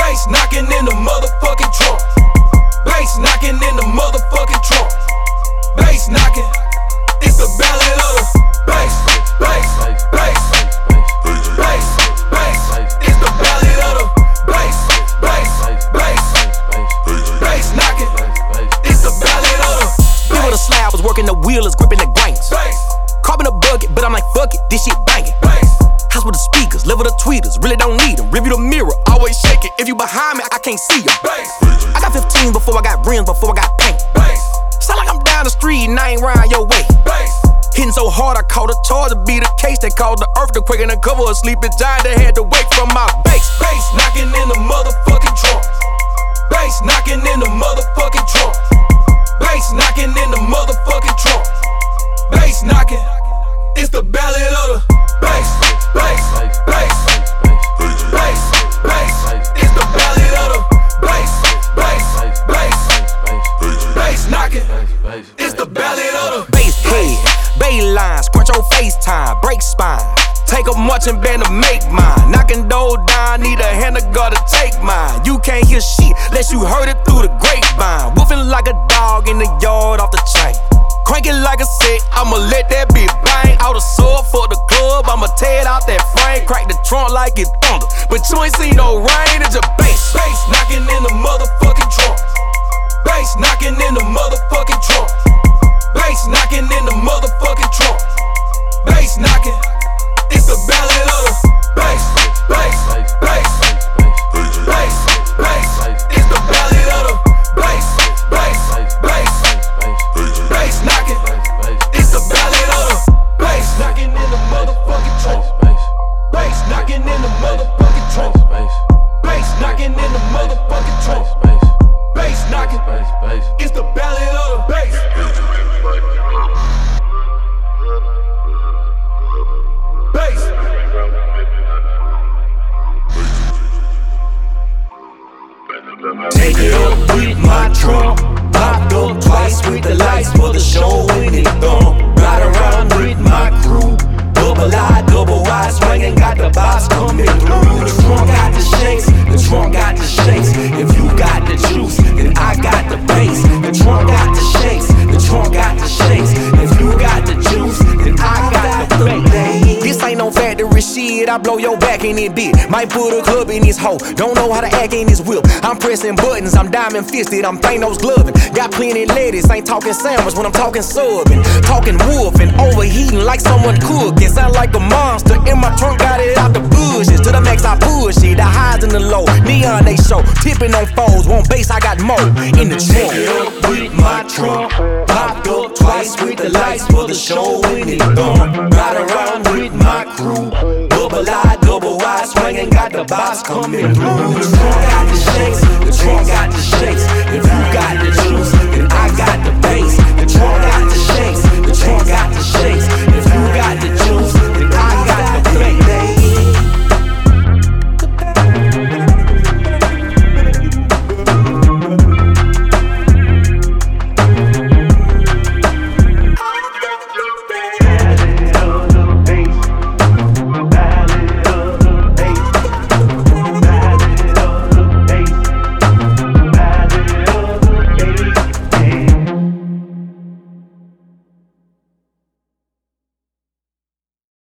Bass knocking in the motherfucking trunk. Bass knocking in the motherfucking trunk. Bass knocking. It's the ballad of the bass, bass, bass, bass, bass. It's the ballad of the bass, bass, bass, bass knocking. It's the ballad of the bass. With a slab, was working the wheelers, gripping the grains. Carbon a bucket, but I'm like, fuck it, this shit banging. House with the speakers, level the tweeters, really don't need them. Review the mirror, always shake it. If you behind me, I can't see you. I got 15 before I got rims, before I got paint. Sound like I'm down the street and I ain't round your way. Hitting so hard, I caught a charge to be the case. They called the earthquake and the cover a sleeping giant that had to wake from my base. Bass knocking in the motherfucking trunk. Bass knocking in the motherfucking trunk. Bass knocking in the motherfucking trunk. Bass knocking. It's the ballad of the bass, bass, bass, bass, bass. It's the ballad of the bass, bass, bass, bass knocking. It's the ballad of the bass head, bay lines, crunch on FaceTime, break spine. Take a marching band to make mine. Knocking doors down, need a hand to guard to take mine. You can't hear shit unless you heard it through the grapevine. Woofing like a dog in the yard off the chain. Crank it like a set, I'ma let that bitch bang. Out a sword for the club, I'ma tear it out that frame. Crack the trunk like it's thunder, but you ain't seen no rain, it's a bass. Bass knocking in the motherfucking trunk. Bass knocking in the motherfucking trunk. Bass knocking in the motherfucking trunk. Bass knocking. It's the ballad of the bass, bass, bass, bass, bass. It's the ballad of the bass, bass, bass, bass knocking. It's the ballad of the bass knocking in the motherfucking trunk. Bass knocking in the motherfucking trunk. Bass knocking in the motherfucking trunk. Bass knocking. It's the ballad of the bass. Take it up with my trunk. Popped up twice with the lights for the show when it thump. Ride around with my crew. Double I, double Y, swinging, got the box coming through. The trunk got the shakes, the trunk got the shakes. If you got the juice, then I got the bass. The trunk got the shakes, the trunk got the shakes. If you got the juice, then I got the bass. This ain't no factory shit, I blow your back in it bit. Might put a club in this hoe, don't know how to act in this whip. I'm pressing buttons, I'm diamond fisted, I'm Thanos gloving. Got plenty ladies, ain't talking sandwich when I'm talking subbing. Talking woofing, overheating like someone cooking. Sound like a monster, in my trunk got it out the bushes. To the max I push it, the highs and the low. Neon they show, tipping on foes, one bass I got more in the trunk. Take it up with my trunk. Popped up twice with the lights for the show when it thump. Ride around with my crew. Double I, double Y, swinging, got the box coming through. The trunk